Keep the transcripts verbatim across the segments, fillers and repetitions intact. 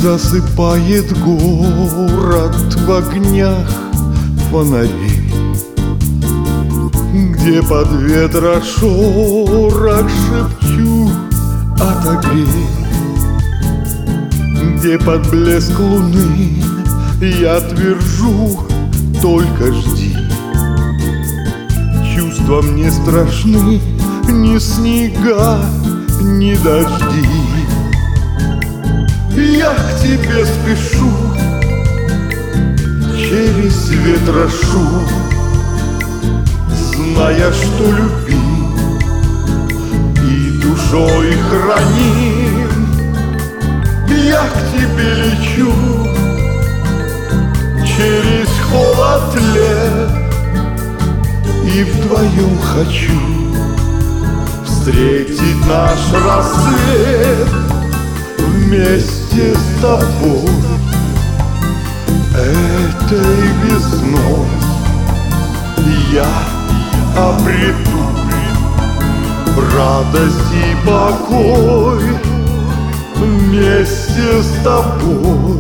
Засыпает город в огнях фонарей, где под ветрошорох шепчу отогрей, где под блеск луны я твержу только жди. Чувства мне страшны ни снега, ни дожди. Я к тебе спешу через ветрошум, зная, что любим и душой храним. Я к тебе лечу через холод лет, и вдвоем хочу встретить наш рассвет вместе с тобой. Этой весной я обрету радость и покой. Вместе с тобой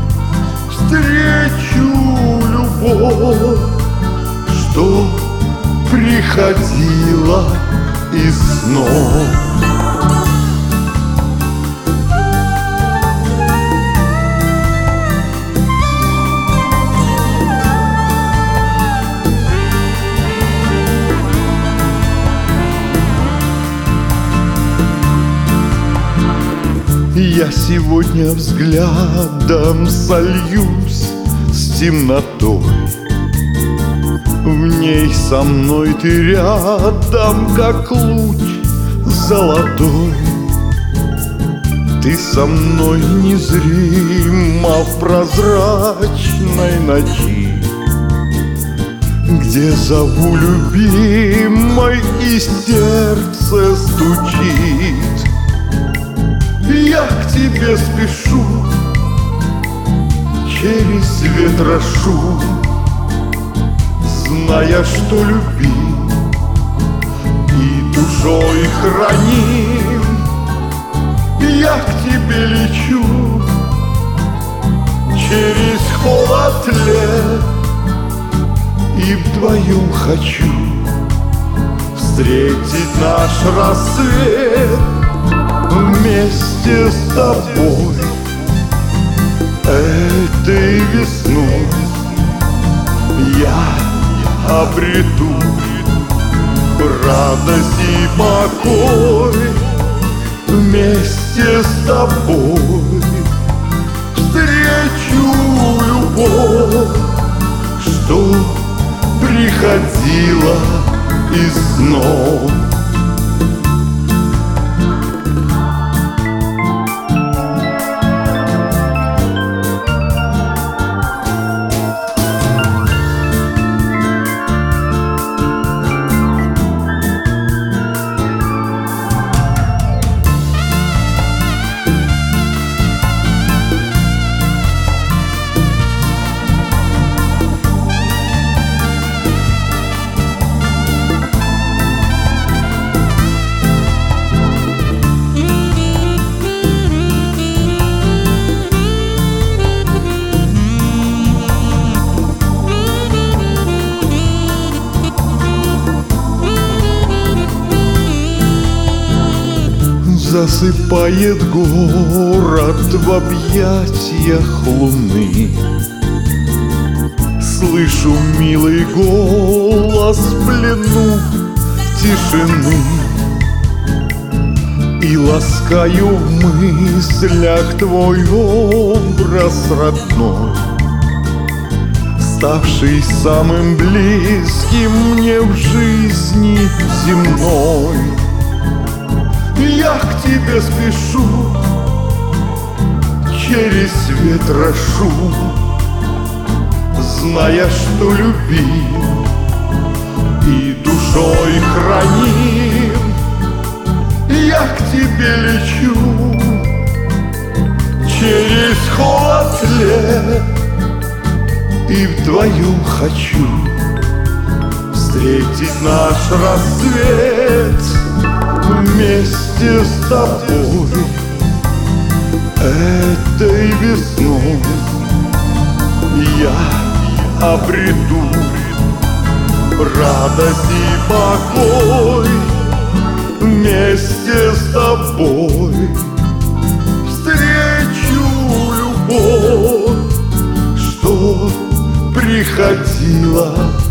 встречу любовь, что приходила из снов. Я сегодня взглядом сольюсь с темнотой. В ней со мной ты рядом, как луч золотой. Ты со мной незримо в прозрачной ночи, где зову любимой и сердце стучит. Я к тебе спешу через ветрошум, зная, что любим и душой храним. Я к тебе лечу через холод лет, и вдвоем хочу встретить наш рассвет вместе с тобой. Этой весной я обрету радость и покой. Вместе с тобой встречу любовь, что приходила из снов. Засыпает город в объятиях луны. Слышу милый голос в плену тишины и ласкаю в мыслях твой образ родной, ставший самым близким мне в жизни земной. Я к тебе спешу через ветрошум, зная, что любим и душой храним. Я к тебе лечу через холод лет, и вдвоем хочу встретить наш рассвет вместе с тобой. Этой весной я обрету радость и покой вместе с тобой. Встречу любовь, что приходила